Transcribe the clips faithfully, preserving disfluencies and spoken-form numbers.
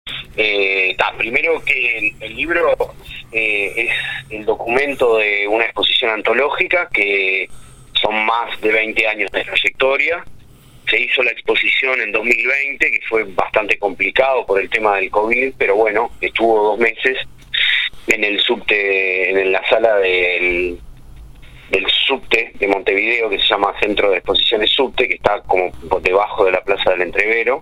Eh, ta, primero que el, el libro eh, es el documento de una exposición antológica que son más de veinte años de trayectoria. Se hizo la exposición en dos mil veinte, que fue bastante complicado por el tema del COVID, pero bueno, estuvo dos meses en el subte, en la sala del, del subte de Montevideo, que se llama Centro de Exposiciones Subte, que está como por debajo de la Plaza del Entrevero.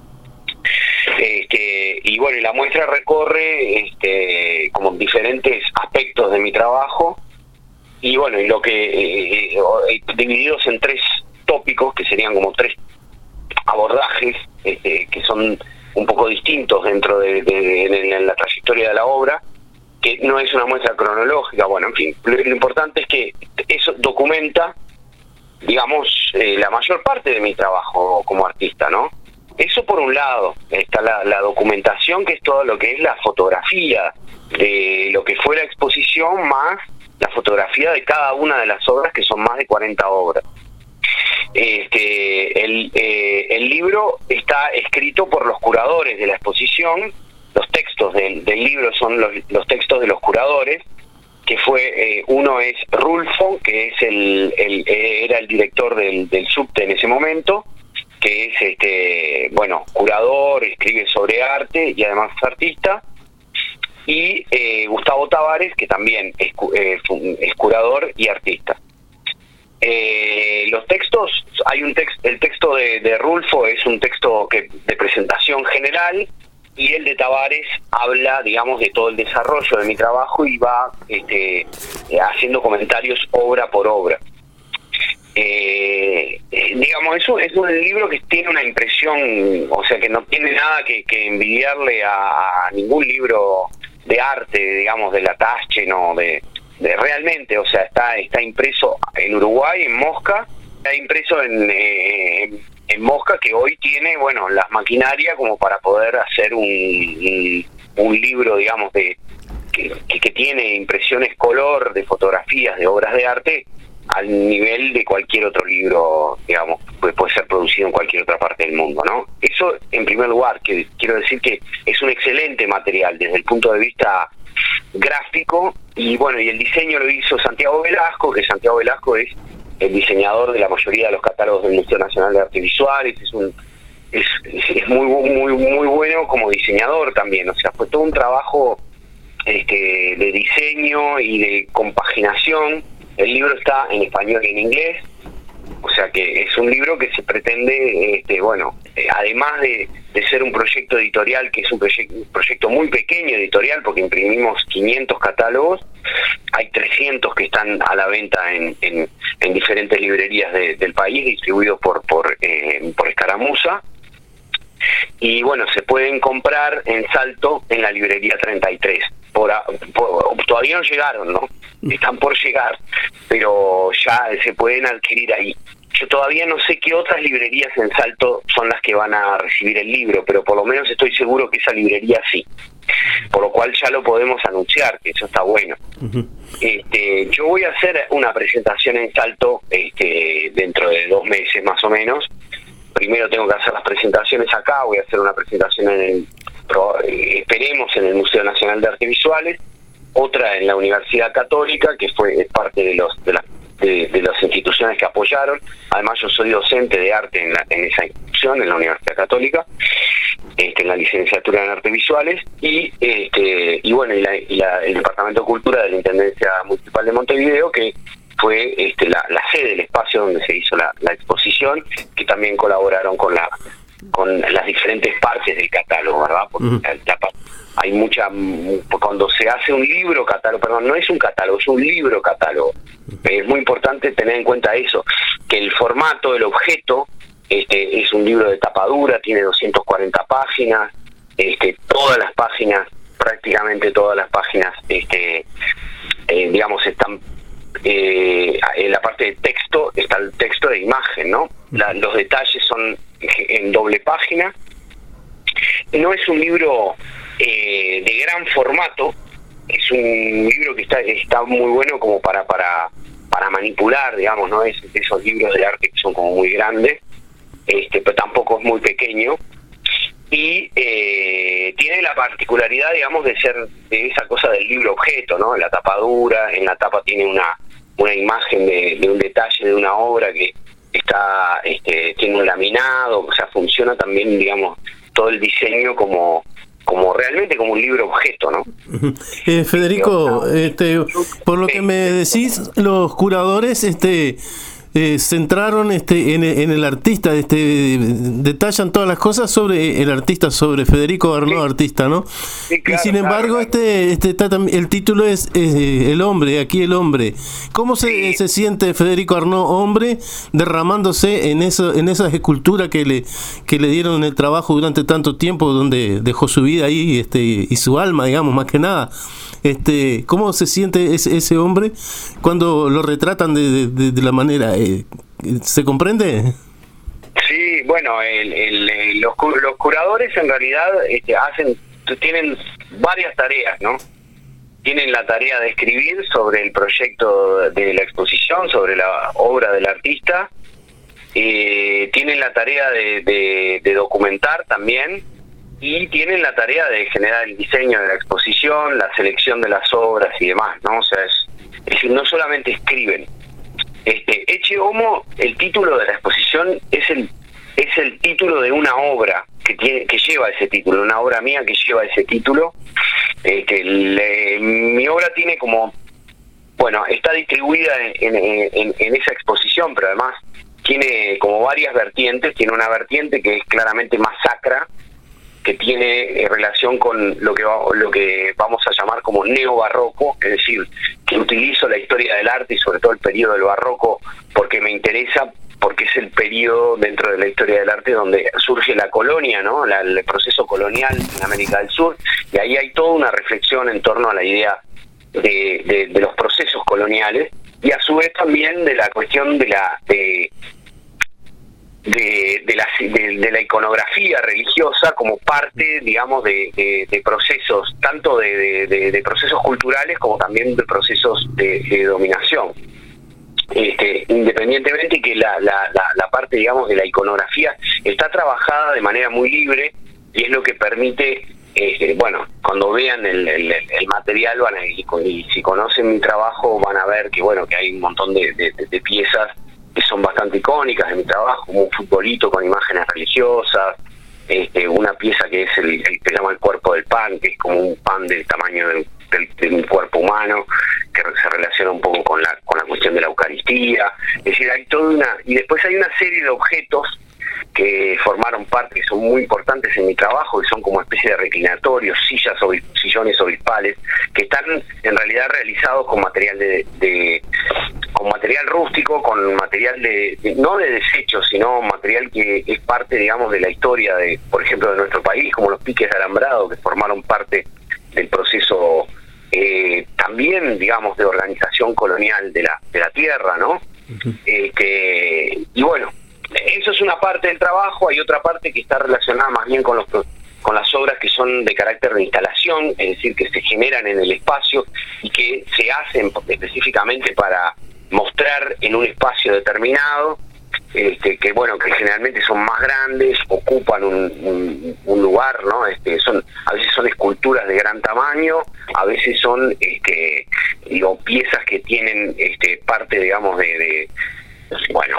Este, y bueno, y la muestra recorre este, como diferentes aspectos de mi trabajo, y bueno, y lo que eh, eh, divididos en tres tópicos, que serían como tres abordajes este, que son un poco distintos dentro de, de, de, de, de la trayectoria de la obra, que no es una muestra cronológica. Bueno, en fin, lo, lo importante es que eso documenta, digamos, eh, la mayor parte de mi trabajo como artista, ¿no? Eso por un lado. Está la, la documentación, que es todo lo que es la fotografía de lo que fue la exposición, más la fotografía de cada una de las obras, que son más de cuarenta obras. Este, el, eh, el libro está escrito por los curadores de la exposición. Los textos del, del libro son los, los textos de los curadores, que fue, eh, uno es Rulfo, que es el, el era el director del, del subte en ese momento, que es este bueno curador, escribe sobre arte y además es artista, y eh, Gustavo Tavares, que también es, eh, es curador y artista. Eh, los textos, hay un texto, el texto de, de Rulfo es un texto que de presentación general, y el de Tavares habla, digamos, de todo el desarrollo de mi trabajo y va este, haciendo comentarios obra por obra. Eh, eh, digamos, eso es un libro que tiene una impresión, o sea, que no tiene nada que, que envidiarle a, a ningún libro de arte, digamos, de la Taschen, no, de, de realmente, o sea, está está impreso en Uruguay, en Mosca, está impreso en, eh, en, en Mosca, que hoy tiene, bueno, las maquinarias como para poder hacer un, un, un libro, digamos, de que, que, que tiene impresiones color, de fotografías, de obras de arte, al nivel de cualquier otro libro, digamos, puede, puede ser producido en cualquier otra parte del mundo, ¿no? Eso, en primer lugar, que quiero decir que es un excelente material desde el punto de vista gráfico, y bueno, y el diseño lo hizo Santiago Velasco, que Santiago Velasco es el diseñador de la mayoría de los catálogos del Museo Nacional de Artes Visuales, es un es, es muy muy muy bueno como diseñador también, o sea, fue todo un trabajo este, de diseño y de compaginación. El libro está en español y en inglés, o sea que es un libro que se pretende, este, bueno, eh, además de, de ser un proyecto editorial, que es un, proyec- un proyecto muy pequeño editorial, porque imprimimos quinientos catálogos, hay trescientos que están a la venta en, en, en diferentes librerías de, del país, distribuidos por, por, eh, por Escaramuza, y bueno, se pueden comprar en Salto en la librería treinta y tres. Por, por, todavía no llegaron, ¿no? Están por llegar, pero ya se pueden adquirir ahí. Yo todavía no sé qué otras librerías en Salto son las que van a recibir el libro, pero por lo menos estoy seguro que esa librería sí. Por lo cual ya lo podemos anunciar, que eso está bueno. Uh-huh. Este, yo voy a hacer una presentación en Salto este, dentro de dos meses más o menos. Primero tengo que hacer las presentaciones acá, voy a hacer una presentación en el, esperemos, en el Museo Nacional de Artes Visuales, otra en la Universidad Católica, que fue parte de los de, la, de, de las instituciones que apoyaron. Además, yo soy docente de arte en, la, en esa institución, en la Universidad Católica, este, en la licenciatura en Artes Visuales, y este y bueno, y, la, y la, el Departamento de Cultura de la Intendencia Municipal de Montevideo, que fue este, la, la sede del espacio donde se hizo la, la exposición, que también colaboraron con la con las diferentes partes del catálogo, ¿verdad? Porque uh-huh. la, la, hay mucha, cuando se hace un libro catálogo, perdón, no es un catálogo, es un libro catálogo. Es muy importante tener en cuenta eso, que el formato, el objeto, este, es un libro de tapa dura, tiene doscientas cuarenta páginas, este, todas las páginas, prácticamente todas las páginas, este, eh, digamos, están eh, en la parte de texto, está el texto de imagen, ¿no? La, los detalles son en doble página. No es un libro eh, de gran formato, es un libro que está está muy bueno como para para para manipular, digamos, no es de esos libros de arte que son como muy grandes, este pero tampoco es muy pequeño, y eh, tiene tiene la particularidad, digamos, de ser de esa cosa del libro objeto, ¿no? La tapa dura, en la tapa tiene una una imagen de, de un detalle de una obra que está este, tiene un laminado, o sea, funciona también, digamos, todo el diseño como como realmente como un libro objeto, ¿no? Eh, Federico, este, por lo que me decís, los curadores este eh, centraron este en, en el artista, este detallan todas las cosas sobre el artista, sobre Federico Arnaud, sí. Artista, ¿no? Sí, claro, y sin embargo, claro, claro. este este está, el título es eh, El hombre, aquí el hombre. ¿Cómo se, sí. se siente Federico Arnaud, hombre, derramándose en eso, en esas esculturas que le que le dieron el trabajo durante tanto tiempo, donde dejó su vida ahí, este y su alma, digamos, más que nada? Este, ¿cómo se siente ese, ese hombre cuando lo retratan de, de, de la manera? Eh, ¿Se comprende? Sí, bueno, el, el, el, los, los curadores en realidad este, hacen tienen varias tareas, ¿no? Tienen la tarea de escribir sobre el proyecto de la exposición, sobre la obra del artista, eh, tienen la tarea de, de, de documentar también, y tienen la tarea de generar el diseño de la exposición, la selección de las obras y demás, ¿no? O sea, es, es decir, no solamente escriben. Este, Ecce Homo, el título de la exposición es el es el título de una obra que tiene que lleva ese título, una obra mía que lleva ese título. Este, le, mi obra tiene como, bueno, está distribuida en, en, en, en esa exposición, pero además tiene como varias vertientes. Tiene una vertiente que es claramente más sacra, que tiene relación con lo que va, lo que vamos a llamar como neobarroco, es decir, que utilizo la historia del arte y sobre todo el periodo del barroco porque me interesa, porque es el periodo dentro de la historia del arte donde surge la colonia, ¿no? La, el proceso colonial en América del Sur, y ahí hay toda una reflexión en torno a la idea de, de, de los procesos coloniales, y a su vez también de la cuestión de la de De, de, la, de, de la iconografía religiosa como parte, digamos, de, de, de procesos, tanto de, de, de, de procesos culturales como también de procesos de, de dominación. Este, independientemente que la, la, la, la parte, digamos, de la iconografía está trabajada de manera muy libre, y es lo que permite, eh, bueno, cuando vean el, el, el material van a, y, y si conocen mi trabajo van a ver que, bueno, que hay un montón de, de, de piezas que son bastante icónicas de mi trabajo, como un futbolito con imágenes religiosas, este, una pieza que es el, el que se llama el cuerpo del pan, que es como un pan del tamaño del, del, de un cuerpo humano, que se relaciona un poco con la con la cuestión de la Eucaristía. Es decir, hay toda una, y después hay una serie de objetos que formaron parte, que son muy importantes en mi trabajo, que son como especie de reclinatorios, sillas o sillones obispales, que están en realidad realizados con material de, de con material rústico, con material de, de no de desecho, sino material que es parte, digamos, de la historia de, por ejemplo, de nuestro país, como los piques de alambrado, que formaron parte del proceso eh, también, digamos, de organización colonial de la de la tierra, ¿no? Uh-huh. Este, y bueno, eso es una parte del trabajo. Hay otra parte que está relacionada más bien con los con las obras que son de carácter de instalación, es decir, que se generan en el espacio y que se hacen específicamente para mostrar en un espacio determinado, este, que bueno, que generalmente son más grandes, ocupan un, un, un lugar, ¿no? Este, son a veces son esculturas de gran tamaño, a veces son, este, digo, piezas que tienen, este, parte, digamos, de, de bueno,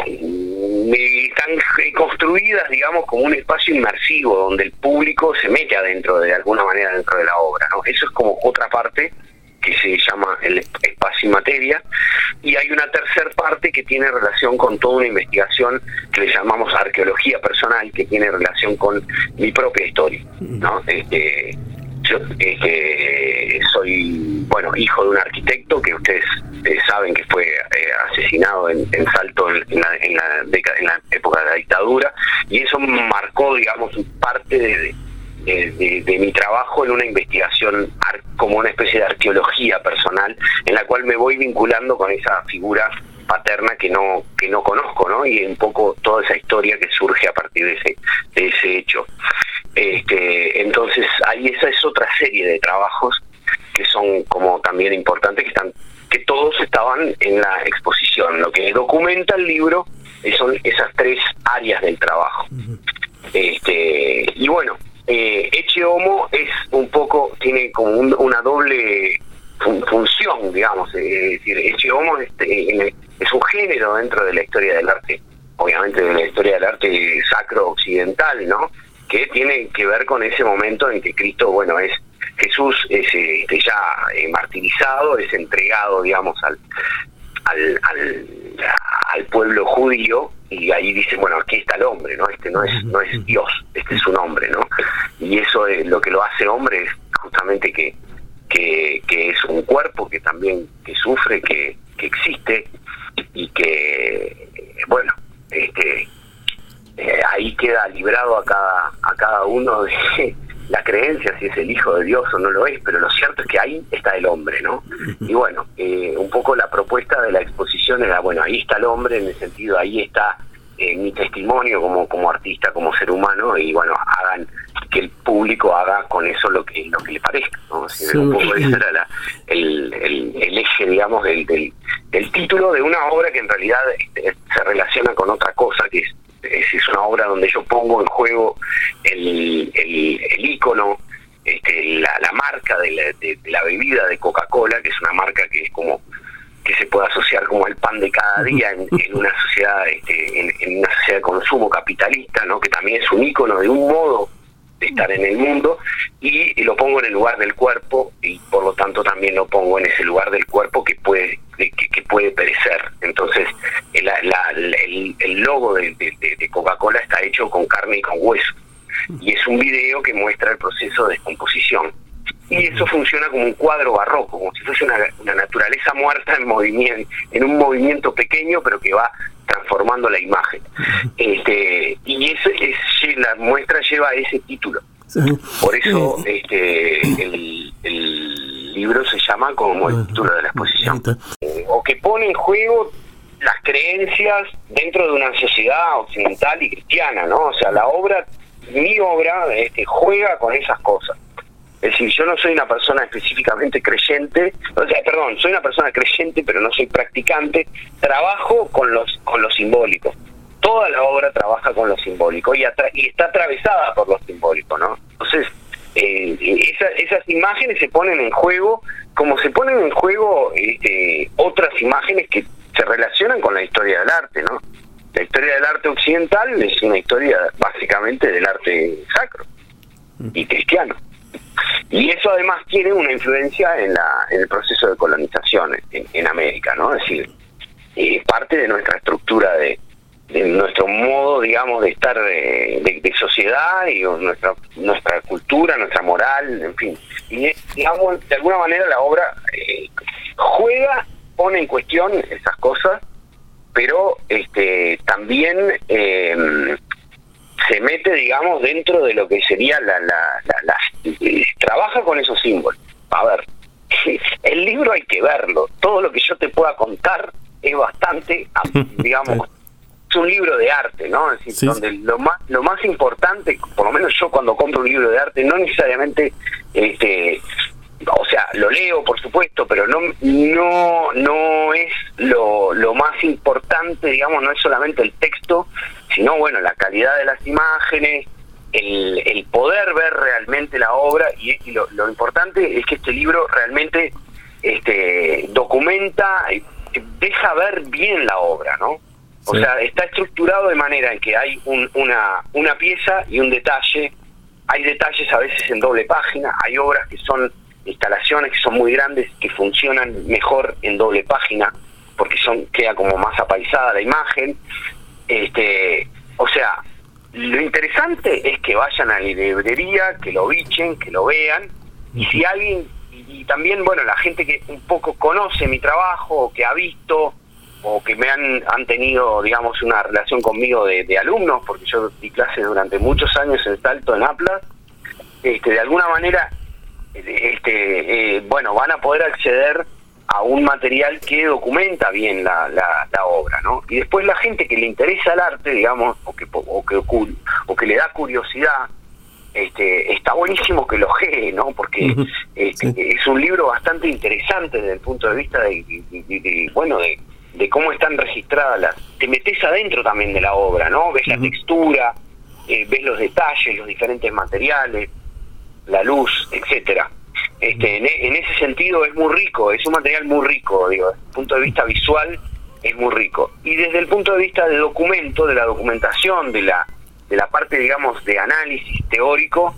están construidas, digamos, como un espacio inmersivo donde el público se mete adentro, de alguna manera, dentro de la obra, ¿no? Eso es como otra parte que se llama el espacio y materia, y hay una tercera parte que tiene relación con toda una investigación que le llamamos arqueología personal, que tiene relación con mi propia historia, ¿no? Este, yo este, soy, bueno, hijo de un arquitecto que ustedes eh, saben que fue eh, asesinado en, en Salto en, en, la, en, la década, en la época de la dictadura, y eso marcó, digamos, parte de, de, de, de mi trabajo en una investigación ar, como una especie de arqueología personal, en la cual me voy vinculando con esa figura paterna que no que no conozco, ¿no? Y un poco toda esa historia que surge a partir de ese de ese hecho. Este, entonces ahí esa es otra serie de trabajos que son como también importantes, que están que todos estaban en la exposición. Lo que documenta el libro son esas tres áreas del trabajo. Uh-huh. Este, y bueno, eh, Ecce Homo es un poco, tiene como un, una doble fun- función, digamos, eh, es decir, Ecce Homo es, eh, es un género dentro de la historia del arte, obviamente de la historia del arte sacro occidental, ¿no? Que tiene que ver con ese momento en que Cristo, bueno, es Jesús es este, ya eh, martirizado, es entregado, digamos, al, al, al, al pueblo judío, y ahí dice, bueno, aquí está el hombre, ¿no? Este no es no es Dios, este es un hombre, ¿no? Y eso es lo que lo hace hombre, es justamente que que, que es un cuerpo que también que sufre, que, que existe, y que, bueno, este eh, ahí queda librado a cada a cada uno de la creencia, si es el hijo de Dios o no lo es, pero lo cierto es que ahí está el hombre, ¿no? Y bueno, eh, un poco la propuesta de la exposición era, bueno, ahí está el hombre, en el sentido, ahí está eh, mi testimonio como como artista, como ser humano, y bueno, hagan que el público haga con eso lo que lo que le parezca, ¿no? Así, sí. Un poco ese era la, el, el, el eje, digamos, del, del, del título de una obra que en realidad este, se relaciona con otra cosa, que es Es, es una obra donde yo pongo en juego el, el, el ícono, este, la, la marca de la, de, de la bebida de Coca-Cola, que es una marca que es como que se puede asociar como el pan de cada día en, en una sociedad este, en, en una sociedad de consumo capitalista, ¿no? Que también es un ícono de un modo de estar en el mundo, y, y lo pongo en el lugar del cuerpo, y por lo tanto también lo pongo en ese lugar del cuerpo que puede que, que puede perecer. Entonces el, la, el, el logo de, de, de Coca-Cola está hecho con carne y con hueso, y es un video que muestra el proceso de descomposición, y eso funciona como un cuadro barroco, como si fuese una, una naturaleza muerta en movimiento, en un movimiento pequeño, pero que va transformando la imagen. Este, y ese es, la muestra lleva ese título. Por eso este, el, el libro se llama como el título de la exposición. O que pone en juego las creencias dentro de una sociedad occidental y cristiana, ¿no? O sea, la obra, mi obra, este, juega con esas cosas. Es decir, yo no soy una persona específicamente creyente, o sea, perdón, soy una persona creyente, pero no soy practicante. Trabajo con los con lo simbólico. Toda la obra trabaja con lo simbólico y, atra- y está atravesada por lo simbólico, ¿no? Entonces, eh, esa, esas imágenes se ponen en juego, como se ponen en juego este, otras imágenes que se relacionan con la historia del arte, ¿no? La historia del arte occidental es una historia básicamente del arte sacro y cristiano. Y eso además tiene una influencia en la en el proceso de colonización en, en América, ¿no? Es decir, es eh, parte de nuestra estructura de, de nuestro modo, digamos, de estar de, de, de sociedad, y nuestra nuestra cultura, nuestra moral, en fin. Y digamos, de alguna manera la obra eh, juega, pone en cuestión esas cosas, pero este también eh, se mete, digamos, dentro de lo que sería la, la, la, la eh, trabaja con esos símbolos. A ver, el libro hay que verlo. Todo lo que yo te pueda contar es bastante, digamos, es un libro de arte, ¿no? Es decir, sí, donde lo más lo más importante, por lo menos yo cuando compro un libro de arte, no necesariamente, este, o sea, lo leo, por supuesto, pero no no no es lo, lo más importante, digamos, no es solamente el texto, sino, bueno, la calidad de las imágenes, el, el poder ver realmente la obra, y, y lo, lo importante es que este libro realmente este documenta, deja ver bien la obra, ¿no? O sí. sea, está estructurado de manera en que hay un, una, una pieza y un detalle. Hay detalles a veces en doble página, hay obras que son instalaciones que son muy grandes, que funcionan mejor en doble página, porque son queda como más apaisada la imagen. Este, o sea, lo interesante es que vayan a la librería, que lo bichen, que lo vean, y si alguien, y, y también, bueno, la gente que un poco conoce mi trabajo, o que ha visto, o que me han, han tenido, digamos, una relación conmigo de, de alumnos, porque yo di clases durante muchos años en Salto, en Aplas, este, de alguna manera, este, eh, bueno, van a poder acceder a un material que documenta bien la, la, la obra, ¿no? Y después la gente que le interesa el arte, digamos, o que o que, o que le da curiosidad, este, está buenísimo que lo ojee, ¿no? Porque uh-huh. este, sí. es un libro bastante interesante desde el punto de vista de, de, de, de bueno, de, de cómo están registradas las... Te metes adentro también de la obra, ¿no? Ves uh-huh. la textura, eh, ves los detalles, los diferentes materiales, la luz, etcétera. Este, en, en ese sentido es muy rico, es un material muy rico, digo, desde el punto de vista visual es muy rico. Y desde el punto de vista de documento, de la documentación, de la de la parte, digamos, de análisis teórico,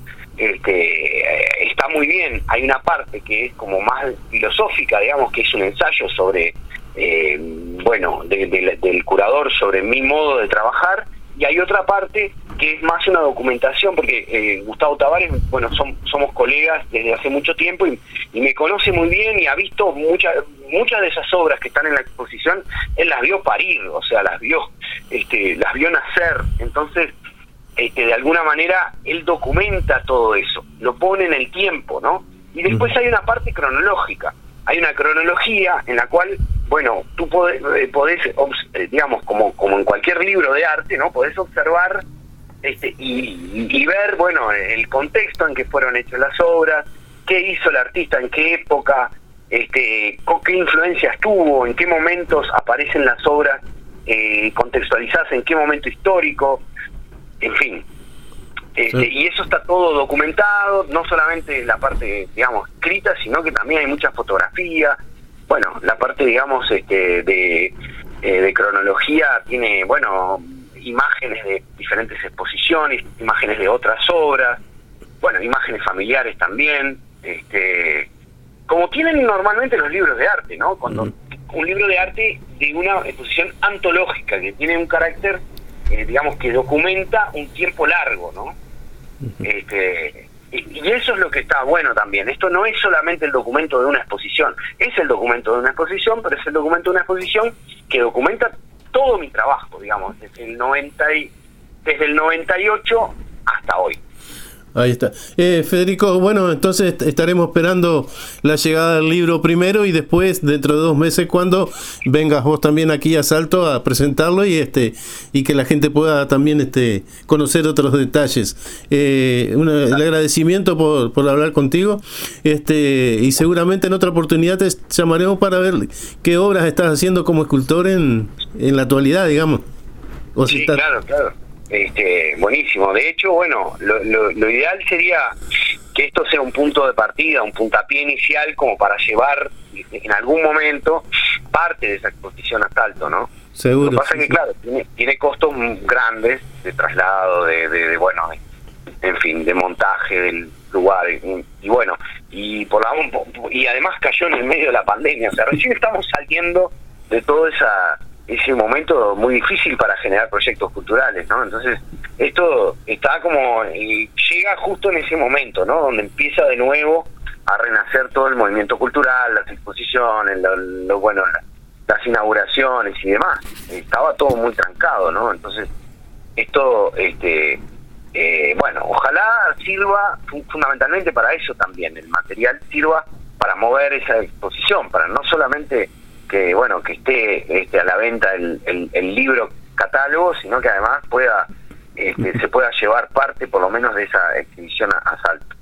este, está muy bien. Hay una parte que es como más filosófica, digamos, que es un ensayo sobre, eh, bueno, de, de, del curador sobre mi modo de trabajar, y hay otra parte que es más una documentación, porque eh, Gustavo Tavares, bueno, son, somos colegas desde hace mucho tiempo y, y me conoce muy bien y ha visto muchas muchas de esas obras que están en la exposición, él las vio parir, o sea, las vio, este, las vio nacer. Entonces, Este, de alguna manera él documenta todo eso, lo pone en el tiempo, ¿no? Y después hay una parte cronológica, hay una cronología en la cual, bueno, tú podés, podés digamos, como, como en cualquier libro de arte, ¿no? Podés observar este, y, y ver, bueno, el contexto en que fueron hechas las obras, qué hizo el artista, en qué época, este, qué influencias tuvo, en qué momentos aparecen las obras eh, contextualizadas, en qué momento histórico. En fin, este, sí. Y eso está todo documentado, no solamente la parte, digamos, escrita, sino que también hay mucha fotografía. Bueno, la parte, digamos, este, de, eh, de cronología tiene, bueno, imágenes de diferentes exposiciones, imágenes de otras obras, bueno, imágenes familiares también, este, como tienen normalmente los libros de arte, ¿no? Cuando mm. un libro de arte de una exposición antológica que tiene un carácter, Eh, digamos, que documenta un tiempo largo, ¿no? Uh-huh. Este, y, y eso es lo que está bueno también. Esto no es solamente el documento de una exposición, es el documento de una exposición, pero es el documento de una exposición que documenta todo mi trabajo, digamos, desde el noventa y, desde el noventa y ocho hasta hoy. Ahí está. Eh, Federico, bueno, entonces estaremos esperando la llegada del libro primero y después, dentro de dos meses, cuando vengas vos también aquí a Salto a presentarlo y este y que la gente pueda también este conocer otros detalles. Eh, una, el agradecimiento por, por hablar contigo, este y seguramente en otra oportunidad te llamaremos para ver qué obras estás haciendo como escultor en, en la actualidad, digamos. O sí, si estás... claro, claro. Este, buenísimo. De hecho, bueno, lo, lo, lo ideal sería que esto sea un punto de partida, un puntapié inicial como para llevar en algún momento parte de esa exposición a Salto, ¿no? Seguro. Lo que pasa es que, claro, tiene, tiene costos grandes de traslado, de, de, de bueno, en fin, de montaje del lugar y, y bueno, y por la y además cayó en el medio de la pandemia, o sea, recién estamos saliendo de todo esa ese momento muy difícil para generar proyectos culturales, ¿no? Entonces, esto está como, eh, llega justo en ese momento, ¿no? Donde empieza de nuevo a renacer todo el movimiento cultural, las exposiciones, lo, lo bueno, la, las inauguraciones y demás. Estaba todo muy trancado, ¿no? Entonces, esto, este, eh, bueno, ojalá sirva fundamentalmente para eso también, el material sirva para mover esa exposición, para no solamente que bueno que esté este, a la venta el, el, el libro catálogo, sino que además pueda este, se pueda llevar parte por lo menos de esa exhibición a, a Salto.